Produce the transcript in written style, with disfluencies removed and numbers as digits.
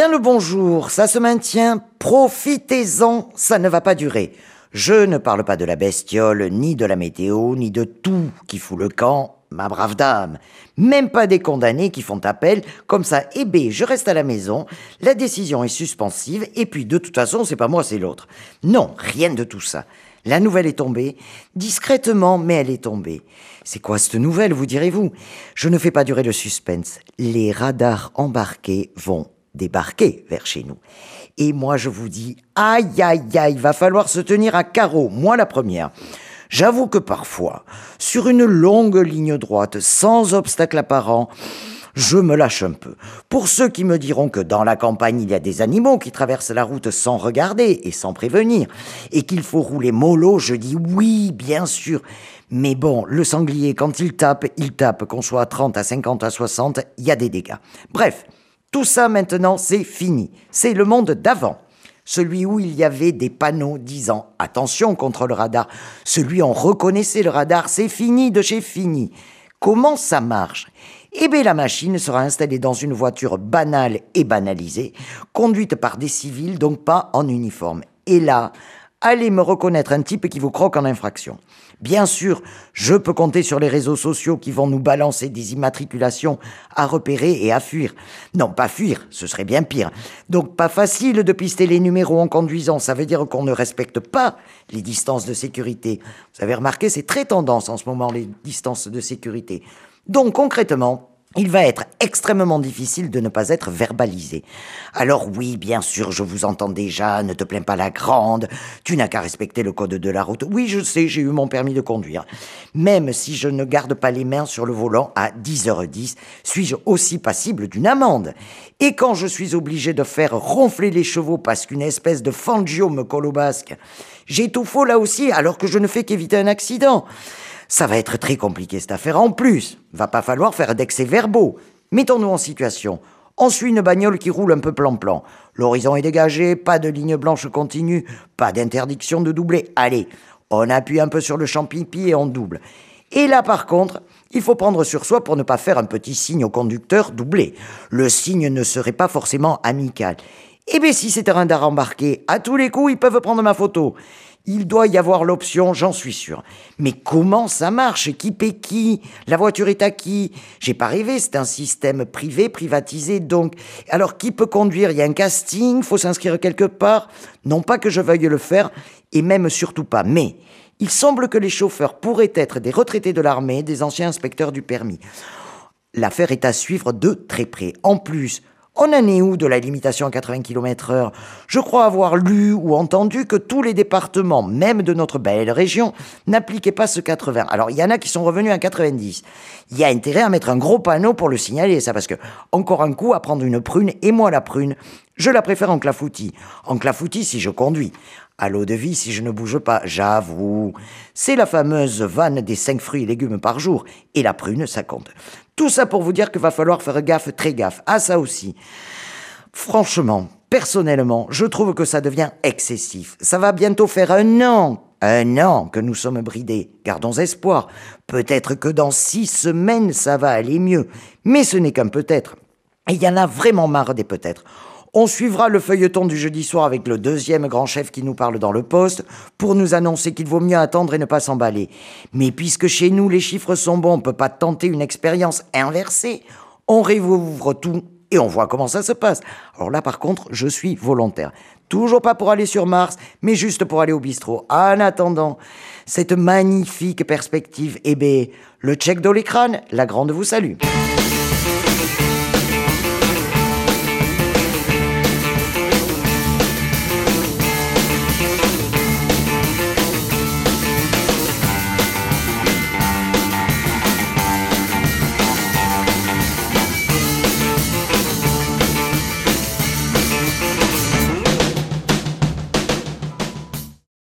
Bien le bonjour, ça se maintient, profitez-en, ça ne va pas durer. Je ne parle pas de la bestiole, ni de la météo, ni de tout qui fout le camp, ma brave dame. Même pas des condamnés qui font appel, comme ça, je reste à la maison, la décision est suspensive, et puis de toute façon, c'est pas moi, c'est l'autre. Non, rien de tout ça. La nouvelle est tombée, discrètement, mais elle est tombée. C'est quoi cette nouvelle, vous direz-vous? Je ne fais pas durer le suspense. Les radars embarqués vont débarquer vers chez nous. Et moi, je vous dis, aïe, aïe, aïe, va falloir se tenir à carreau, moi la première. J'avoue que parfois, sur une longue ligne droite, sans obstacle apparent, je me lâche un peu. Pour ceux qui me diront que dans la campagne, il y a des animaux qui traversent la route sans regarder et sans prévenir, et qu'il faut rouler mollo, je dis oui, bien sûr. Mais bon, le sanglier, quand il tape, qu'on soit à 30, à 50, à 60, il y a des dégâts. Bref, tout ça maintenant, c'est fini. C'est le monde d'avant. Celui où il y avait des panneaux disant « Attention contre le radar ». Celui où on reconnaissait le radar, c'est fini de chez fini. Comment ça marche ? Eh bien, la machine sera installée dans une voiture banale et banalisée, conduite par des civils, donc pas en uniforme. Et là, allez me reconnaître un type qui vous croque en infraction. Bien sûr, je peux compter sur les réseaux sociaux qui vont nous balancer des immatriculations à repérer et à fuir. Non, pas fuir, ce serait bien pire. Donc pas facile de pister les numéros en conduisant, ça veut dire qu'on ne respecte pas les distances de sécurité. Vous avez remarqué, c'est très tendance en ce moment, les distances de sécurité. Donc concrètement, il va être extrêmement difficile de ne pas être verbalisé. Alors oui, bien sûr, je vous entends déjà, ne te plains pas la grande, tu n'as qu'à respecter le code de la route. Oui, je sais, j'ai eu mon permis de conduire. Même si je ne garde pas les mains sur le volant à 10h10, suis-je aussi passible d'une amende? Et quand je suis obligé de faire ronfler les chevaux parce qu'une espèce de Fangio me colle au basque, j'ai tout faux là aussi alors que je ne fais qu'éviter un accident. Ça va être très compliqué cette affaire. En plus, va pas falloir faire d'excès verbaux. Mettons-nous en situation. On suit une bagnole qui roule un peu plan-plan. L'horizon est dégagé, pas de ligne blanche continue, pas d'interdiction de doubler. Allez, on appuie un peu sur le champ-pipi et on double. Et là, par contre, il faut prendre sur soi pour ne pas faire un petit signe au conducteur doublé. Le signe ne serait pas forcément amical. Eh bien, si c'est un radar embarqué, à tous les coups, ils peuvent prendre ma photo. Il doit y avoir l'option, j'en suis sûr. Mais comment ça marche? Qui paie qui? La voiture est à qui? J'ai pas rêvé, c'est un système privé, privatisé, donc. Alors, qui peut conduire? Il y a un casting, faut s'inscrire quelque part. Non pas que je veuille le faire, et même surtout pas. Mais il semble que les chauffeurs pourraient être des retraités de l'armée, des anciens inspecteurs du permis. L'affaire est à suivre de très près. En plus, on en est où de la limitation à 80 km/h? Je crois avoir lu ou entendu que tous les départements, même de notre belle région, n'appliquaient pas ce 80. Alors, il y en a qui sont revenus à 90. Il y a intérêt à mettre un gros panneau pour le signaler, ça, parce que, encore un coup, à prendre une prune, et moi la prune, je la préfère en clafoutis. En clafoutis si je conduis. À l'eau de vie si je ne bouge pas, j'avoue. C'est la fameuse vanne des 5 fruits et légumes par jour. Et la prune, ça compte. Tout ça pour vous dire qu'il va falloir faire gaffe, très gaffe. Ah, ça aussi. Franchement, personnellement, je trouve que ça devient excessif. Ça va bientôt faire un an que nous sommes bridés. Gardons espoir. Peut-être que dans 6 semaines, ça va aller mieux. Mais ce n'est qu'un peut-être. Et il y en a vraiment marre des peut-être. On suivra le feuilleton du jeudi soir avec le deuxième grand chef qui nous parle dans le poste pour nous annoncer qu'il vaut mieux attendre et ne pas s'emballer. Mais puisque chez nous les chiffres sont bons, on ne peut pas tenter une expérience inversée. On réouvre tout et on voit comment ça se passe. Alors là par contre, je suis volontaire. Toujours pas pour aller sur Mars, mais juste pour aller au bistrot. En attendant, cette magnifique perspective, le check dans l'écran, la grande vous salue.